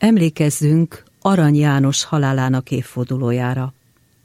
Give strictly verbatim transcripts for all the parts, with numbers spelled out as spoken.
Emlékezzünk Arany János halálának évfordulójára.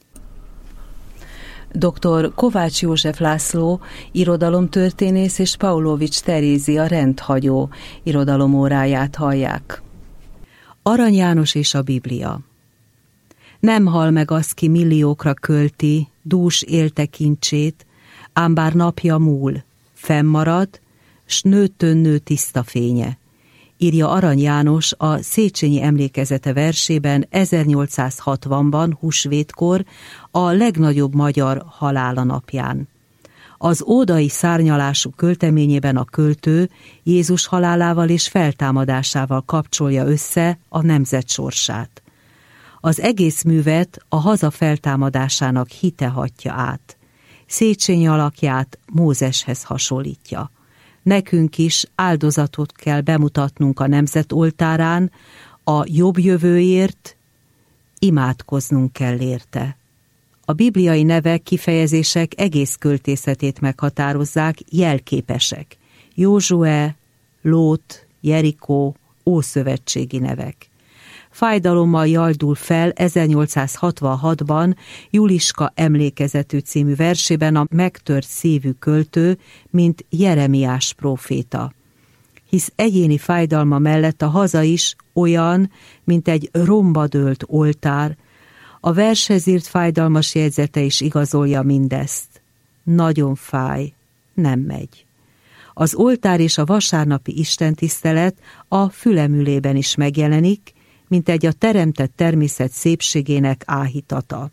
doktor Kovács József László, irodalomtörténész és Paulovics Terézia rendhagyó irodalomóráját hallják. Arany János és a Biblia. Nem hal meg az, ki milliókra költi dús élte kincsét, ám bár napja múl, fennmarad, s nőttön nő tiszta fénye, írja Arany János a Széchenyi emlékezete versében ezernyolcszázhatvanban, húsvétkor, a legnagyobb magyar halála napján. Az ódai szárnyalású költeményében a költő Jézus halálával és feltámadásával kapcsolja össze a nemzet sorsát. Az egész művet a haza feltámadásának hite hatja át. Széchenyi alakját Mózeshez hasonlítja. Nekünk is áldozatot kell bemutatnunk a nemzet oltárán, a jobb jövőért imádkoznunk kell érte. A bibliai nevek, kifejezések egész költészetét meghatározzák, jelképesek. Józsué, Lót, Jerikó, ószövetségi nevek. Fájdalommal jaldul fel ezernyolcszázhatvanhatban Juliska emlékezetű című versében a megtört szívű költő, mint Jeremiás próféta. Hisz egyéni fájdalma mellett a haza is olyan, mint egy romba dőlt oltár, a vershez írt fájdalmas jegyzete is igazolja mindezt. Nagyon fáj, nem megy. Az oltár és a vasárnapi istentisztelet a fülemülében is megjelenik, mint egy a teremtett természet szépségének áhítata.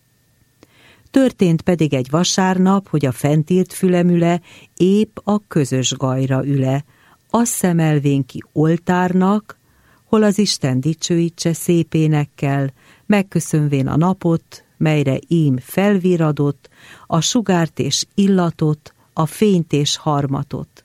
Történt pedig egy vasárnap, hogy a fentírt fülemüle épp a közös gajra üle, azt szemelvén ki oltárnak, hol az Isten dicsőítse szép énekkel, megköszönvén a napot, melyre ím felviradott, a sugárt és illatot, a fényt és harmatot.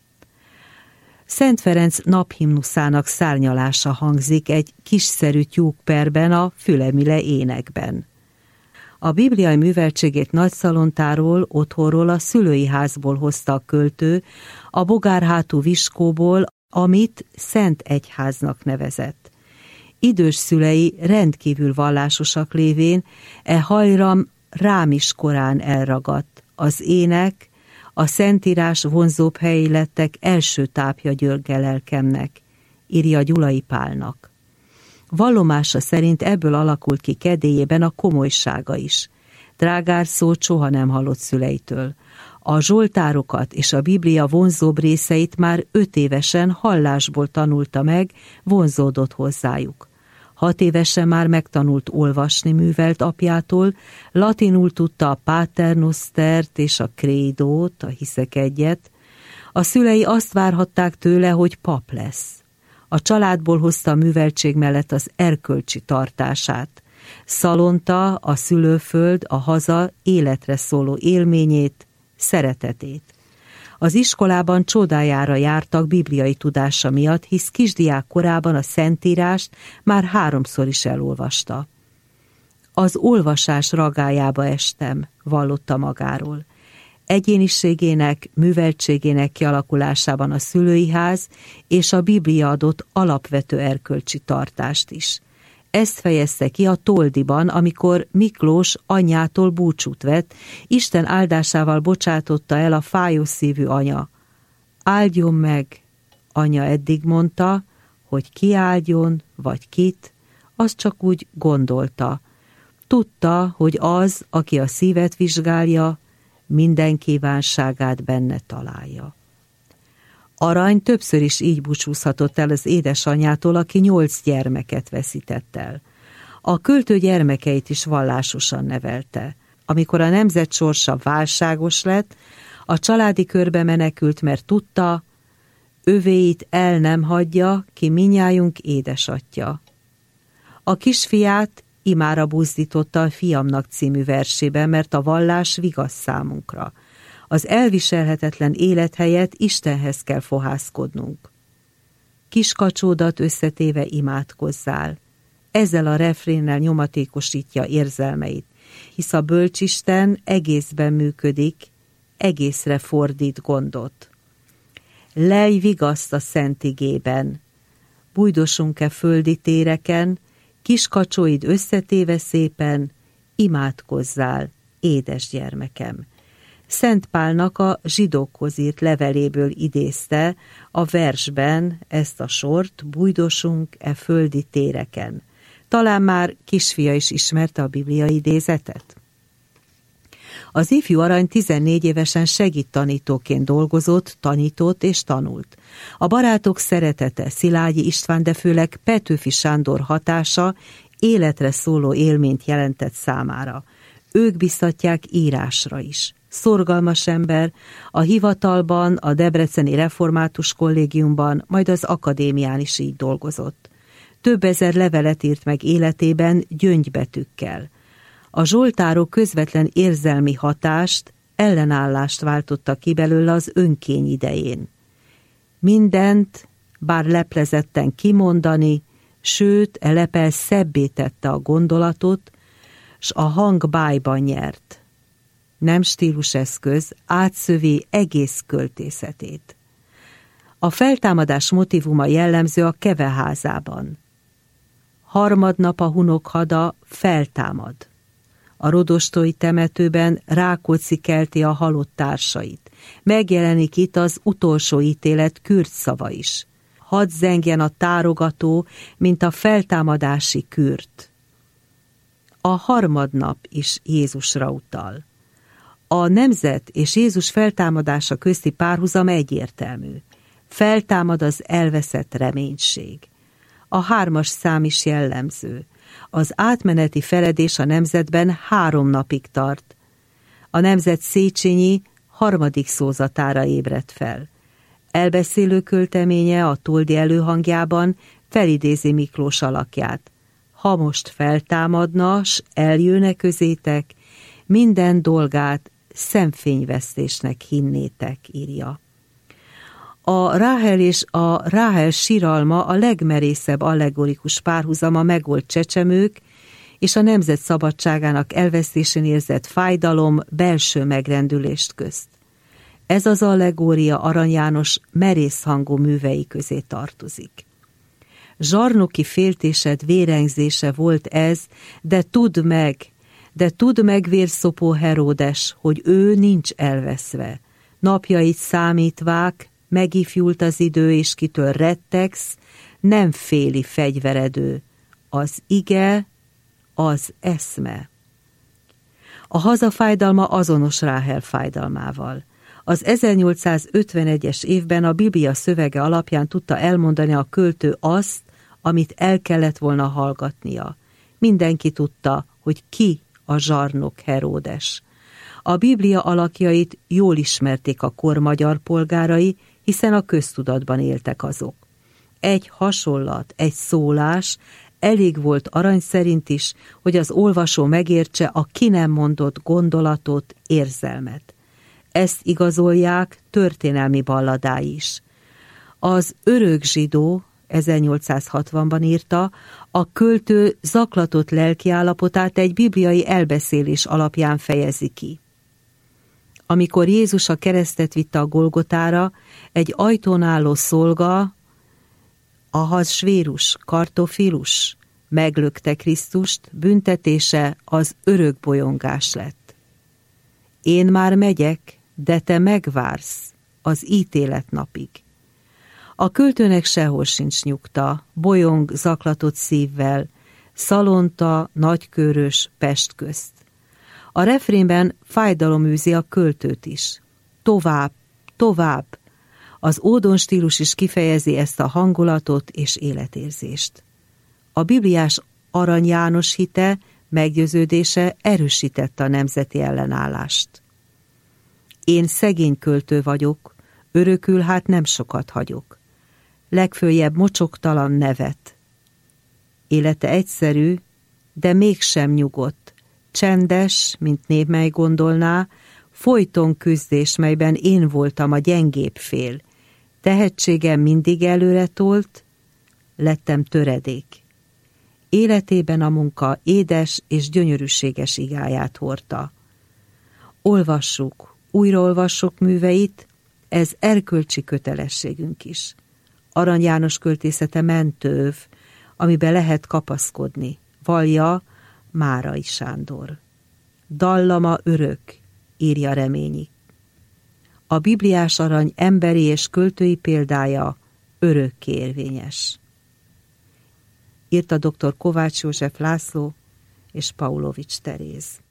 Szent Ferenc naphimnuszának szárnyalása hangzik egy kisszerű tyúkperben a fülemüle énekben. A bibliai műveltségét nagyszalontáról, otthonról, a szülői házból hozta a költő, a bogárhátú viskóból, amit Szent Egyháznak nevezett. Idős szülei rendkívül vallásosak lévén e hajram rám is korán elragadt. Az ének, a szentírás vonzóbb helyi lettek első tápja györge lelkemnek, írja Gyulai Pálnak. Vallomása szerint ebből alakult ki kedélyében a komolysága is. Drágár szót soha nem hallott szüleitől. A zsoltárokat és a Biblia vonzóbb részeit már öt évesen hallásból tanulta meg, vonzódott hozzájuk. Hat évesen már megtanult olvasni művelt apjától, latinul tudta a Pater Nostert és a Creedót, a hiszek egyet. A szülei azt várhatták tőle, hogy pap lesz. A családból hozta a műveltség mellett az erkölcsi tartását. Szalonta, a szülőföld, a haza életre szóló élményét, szeretetét. Az iskolában csodájára jártak bibliai tudása miatt, hisz kisdiák korában a Szentírást már háromszor is elolvasta. Az olvasás ragályába estem, vallotta magáról. Egyéniségének, műveltségének kialakulásában a szülői ház és a Biblia adott alapvető erkölcsi tartást is. Ezt fejezte ki a Toldiban, amikor Miklós anyjától búcsút vett, Isten áldásával bocsátotta el a fájós szívű anya. Áldjon meg, anya eddig mondta, hogy ki áldjon, vagy kit, az csak úgy gondolta. Tudta, hogy az, aki a szívet vizsgálja, minden kívánságát benne találja. Arany többször is így búcsúzhatott el az édesanyjától, aki nyolc gyermeket veszített el. A költő gyermekeit is vallásosan nevelte. Amikor a nemzet sorsa válságos lett, a családi körbe menekült, mert tudta, övéit el nem hagyja, ki minnyájunk édesatya. A kisfiát imára buzdította a Fiamnak című versében, mert a vallás vigasz számunkra. Az elviselhetetlen élet helyett Istenhez kell fohászkodnunk. Kiskacsódat összetéve imádkozzál. Ezzel a refrénnel nyomatékosítja érzelmeit, hisz a bölcsisten egészben működik, egészre fordít gondot. Lelj vigaszt a szent igében, bújdosunk-e földi téreken, kiskacsóid összetéve szépen, imádkozzál, édes gyermekem. Szent Pálnak a zsidókhoz írt leveléből idézte a versben ezt a sort, bújdosunk-e földi téreken. Talán már kisfia is ismerte a Biblia idézetet? Az ifjú arany tizennégy évesen segédtanítóként dolgozott, tanított és tanult. A barátok szeretete, Szilágyi István, de főleg Petőfi Sándor hatása életre szóló élményt jelentett számára. Ők biztatják írásra is. Szorgalmas ember, a hivatalban, a Debreceni Református Kollégiumban, majd az akadémián is így dolgozott. Több ezer levelet írt meg életében gyöngybetűkkel. A zsoltárok közvetlen érzelmi hatást, ellenállást váltottak ki belőle az önkény idején. Mindent, bár leplezetten kimondani, sőt, elepel szebbé tette a gondolatot, s a hang bájban nyert. Nem stíluseszköz, átszövi egész költészetét. A feltámadás motívuma jellemző a Keveházában. Harmadnap a hunok hada feltámad. A rodostói temetőben Rákóczi kelti a halott társait. Megjelenik itt az utolsó ítélet kürt szava is. Hadd zengjen a tárogató, mint a feltámadási kürt. A harmadnap is Jézusra utal. A nemzet és Jézus feltámadása közti párhuzam egyértelmű. Feltámad az elveszett reménység. A hármas szám is jellemző. Az átmeneti feledés a nemzetben három napig tart. A nemzet Széchenyi harmadik szózatára ébredt fel. Elbeszélő költeménye a Toldi előhangjában felidézi Miklós alakját. Ha most feltámadna, s eljönne közétek, minden dolgát szemfényvesztésnek hinnétek, írja. A Ráhel és a Ráhel síralma a legmerészebb allegorikus párhuzam a megolt csecsemők és a nemzet szabadságának elvesztésén érzett fájdalom, belső megrendülést közt. Ez az allegória Arany János merész hangú művei közé tartozik. Zsarnoki féltésed vérengzése volt ez, de tudd meg, de tudd meg, vérszopó Heródes, hogy ő nincs elveszve. Napjait számítvák, megifjult az idő, és kitől rettegsz, nem féli fegyveredő. Az ige, az eszme. A hazafájdalma azonos Ráhel fájdalmával. Az ezernyolcszázötvenegyes évben a Biblia szövege alapján tudta elmondani a költő azt, amit el kellett volna hallgatnia. Mindenki tudta, hogy ki a zsarnok Heródes. A Biblia alakjait jól ismerték a kor magyar polgárai, hiszen a köztudatban éltek azok. Egy hasonlat, egy szólás elég volt Arany szerint is, hogy az olvasó megértse a ki nem mondott gondolatot, érzelmet. Ezt igazolják történelmi balladái is. Az Örök zsidó ezernyolcszázhatvanban írta, a költő zaklatott lelkiállapotát egy bibliai elbeszélés alapján fejezi ki. Amikor Jézus a keresztet vitte a Golgotára, egy ajtón álló szolga, Ahasvérus, Kartofilus, meglökte Krisztust, büntetése az örök bolyongás lett. Én már megyek, de te megvársz az ítélet napig. A költőnek sehol sincs nyugta, bolyong zaklatott szívvel, Szalonta, Nagykőrös, Pest közt. A refrénben fájdalom űzi a költőt is. Tovább, tovább. Az ódon stílus is kifejezi ezt a hangulatot és életérzést. A bibliás Arany János hite, meggyőződése erősítette a nemzeti ellenállást. Én szegény költő vagyok, örökül hát nem sokat hagyok. Legföljebb mocsoktalan nevet. Élete egyszerű, de mégsem nyugodt, csendes, mint némely gondolná, folyton küzdés, melyben én voltam a gyengébb fél. Tehetségem mindig előre tolt, lettem töredék. Életében a munka édes és gyönyörűséges igáját hordta. Olvassuk, újraolvassuk műveit, ez erkölcsi kötelességünk is. Arany János költészete mentőv, amibe lehet kapaszkodni, vallja Márai Sándor. Dallama örök, írja Reményi. A bibliás arany emberi és költői példája örökké érvényes. Írta dr. Kovács József László és Paulovics Teréz.